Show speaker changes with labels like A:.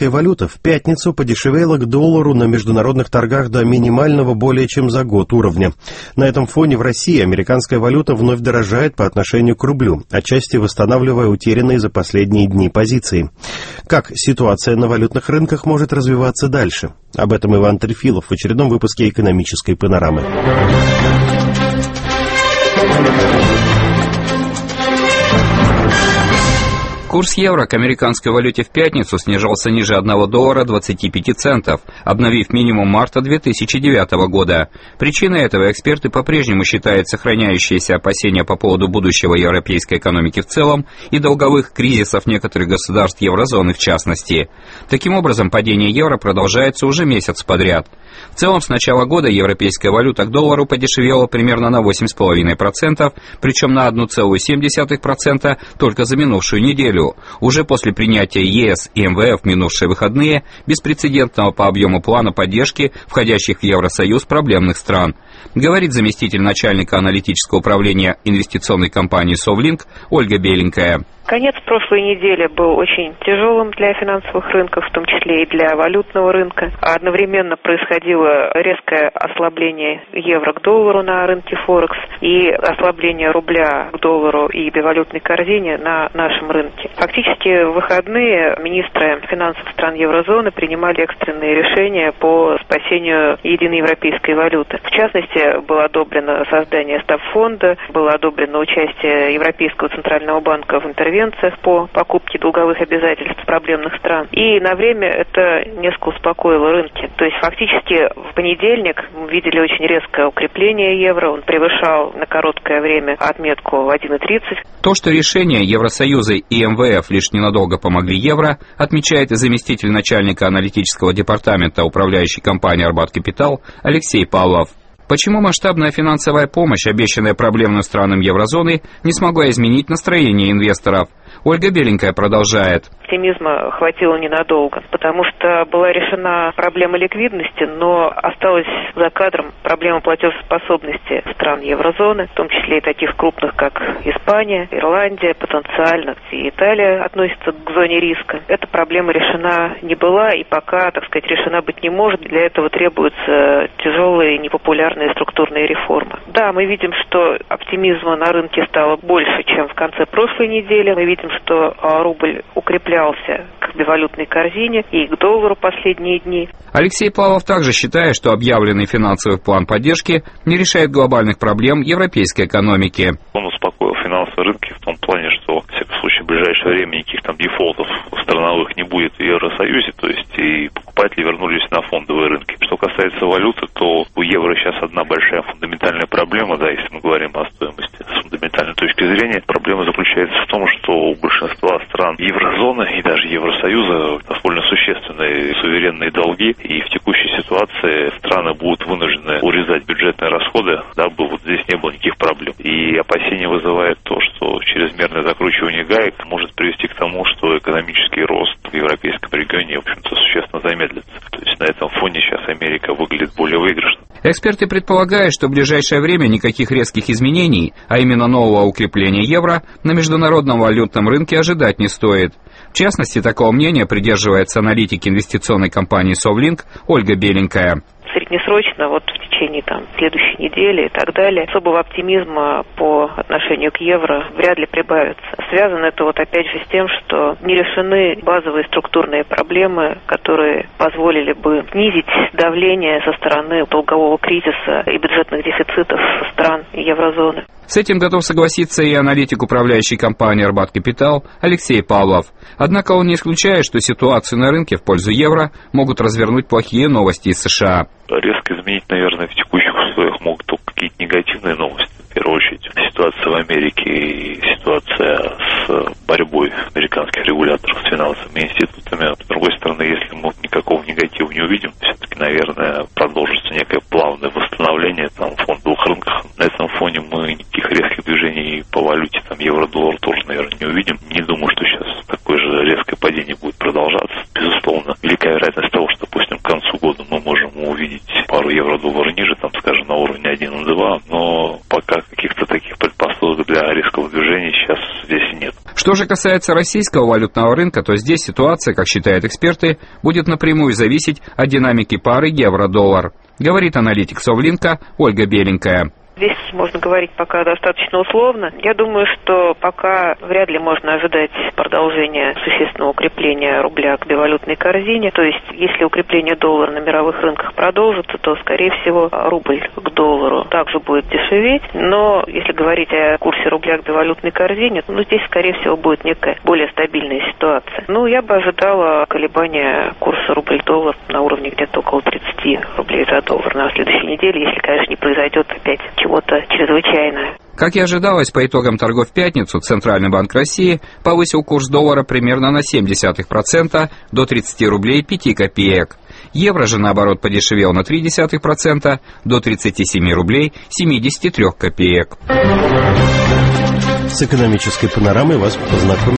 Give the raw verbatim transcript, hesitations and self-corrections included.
A: Американская валюта в пятницу подешевела к доллару на международных торгах до минимального более чем за год уровня. На этом фоне в России американская валюта вновь дорожает по отношению к рублю, отчасти восстанавливая утерянные за последние дни позиции. Как ситуация на валютных рынках может развиваться дальше? Об этом Иван Трефилов в очередном выпуске «Экономической панорамы».
B: Курс евро к американской валюте в пятницу снижался ниже одного доллара двадцати пяти центов, обновив минимум марта две тысячи девятого года. Причиной этого эксперты по-прежнему считают сохраняющиеся опасения по поводу будущего европейской экономики в целом и долговых кризисов некоторых государств еврозоны в частности. Таким образом, падение евро продолжается уже месяц подряд. В целом, с начала года европейская валюта к доллару подешевела примерно на восемь целых пять десятых процента, причем на одну целую семь десятых процента только за минувшую неделю. Уже после принятия ЕС и эм вэ эф в минувшие выходные беспрецедентного по объему плана поддержки входящих в Евросоюз проблемных стран, говорит заместитель начальника аналитического управления инвестиционной компании «Совлинк» Ольга Беленькая.
C: Конец прошлой недели был очень тяжелым для финансовых рынков, в том числе и для валютного рынка. Одновременно происходило резкое ослабление евро к доллару на рынке Форекс и ослабление рубля к доллару и бивалютной корзине на нашем рынке. Фактически в выходные министры финансов стран еврозоны принимали экстренные решения по спасению единой европейской валюты. В частности, было одобрено создание стабфонда, было одобрено участие Европейского центрального банка в интервенциях по покупке долговых обязательств проблемных стран. И на время это несколько успокоило рынки. То есть фактически в понедельник мы видели очень резкое укрепление евро. Он превышал на короткое время отметку в один целых тридцать.
B: То, что решения Евросоюза и эм вэ эф лишь ненадолго помогли евро, отмечает и заместитель начальника аналитического департамента управляющей компании «Арбат Капитал» Алексей Павлов. Почему масштабная финансовая помощь, обещанная проблемным странам еврозоны, не смогла изменить настроение инвесторов? Ольга Беленькая продолжает.
C: Оптимизма хватило ненадолго, потому что была решена проблема ликвидности, но осталась за кадром проблема платежеспособности стран еврозоны, в том числе и таких крупных, как Испания, Ирландия, потенциально и Италия относятся к зоне риска. Эта проблема решена не была и пока, так сказать, решена быть не может. Для этого требуются тяжелые, непопулярные структурные реформы. Да, мы видим, что оптимизма на рынке стало больше, чем в конце прошлой недели. Мы видим, что рубль укреплялся к бивалютной корзине и к доллару последние дни.
B: Алексей Павлов также считает, что объявленный финансовый план поддержки не решает глобальных проблем европейской экономики.
D: Он успокоил финансовые рынки в том плане, что в всяком случае в ближайшее время никаких там дефолтов страновых не будет в Евросоюзе, то есть и покупатели вернулись на фондовые рынки. Что касается валюты, то у евро сейчас одна большая фундаментальная проблема, да, если мы говорим о стоимости с фундаментальной точки зрения. Проблема заключается в том, что у большинства стран еврозоны и даже Евросоюза довольно существенные суверенные долги, и в текущей ситуации страны будут вынуждены урезать бюджетные расходы, дабы вот здесь не было никаких проблем. И опасения вызывает то, что чрезмерное закручивание гаек может привести к тому, что экономический рост в европейском регионе, в общем-то, существенно замедлится. То есть на этом фоне сейчас Америка выглядит более выигрышно.
B: Эксперты предполагают, что в ближайшее время никаких резких изменений, а именно нового укрепления евро, на международном валютном рынке ожидать не стоит. В частности, такого мнения придерживается аналитик инвестиционной компании «Совлинк» Ольга Беленькая.
C: Среднесрочно, вот в течение там, следующей недели и так далее, особого оптимизма по отношению к евро вряд ли прибавится. Связано это вот опять же с тем, что не решены базовые структурные проблемы, которые позволили бы снизить давление со стороны долгового кризиса и бюджетных дефицитов стран еврозоны.
B: С этим готов согласиться и аналитик управляющей компании «Арбат Капитал» Алексей Павлов. Однако он не исключает, что ситуацию на рынке в пользу евро могут развернуть плохие новости из США.
D: Резко изменить, наверное, в текущих условиях могут только какие-то негативные новости. В первую очередь, ситуация в Америке и ситуация с борьбой американских регуляторов с финансовыми институтами. С другой стороны, если мы никакого негатива не увидим, все-таки, наверное, продолжится некое плавное восстановление там, в фондовых рынках. На этом фоне мы никаких резких движений по валюте, там, евро-доллар тоже, наверное, не увидим. Не думаю, что сейчас такое же резкое падение будет продолжаться. Безусловно, великая вероятность того, что, допустим, к концу года мы можем увидеть пару евро-доллара ниже, там, скажем, на уровне один целых два, но пока каких-то таких предпосылок для резкого движения сейчас здесь нет.
B: Что же касается российского валютного рынка, то здесь ситуация, как считают эксперты, будет напрямую зависеть от динамики пары евро-доллар, говорит аналитик Совлинка Ольга Беленькая.
C: Здесь можно говорить пока достаточно условно. Я думаю, что пока вряд ли можно ожидать продолжения существенного укрепления рубля к бивалютной корзине. То есть, если укрепление доллара на мировых рынках продолжится, то, скорее всего, рубль к доллару также будет дешеветь. Но если говорить о курсе рубля к бивалютной корзине, ну, здесь, скорее всего, будет некая более стабильная ситуация. Ну, я бы ожидала колебания курса рубль-доллар на уровне где-то около тридцати рублей за доллар на следующей неделе, если, конечно, не произойдет опять чего-то чрезвычайное.
B: Как и ожидалось, по итогам торгов в пятницу Центральный банк России повысил курс доллара примерно на семь десятых процента до тридцати рублей пяти копеек. Евро же, наоборот, подешевел на три десятых процента до тридцати семи рублей семидесяти трёх копеек.
A: С экономической панорамой вас познакомил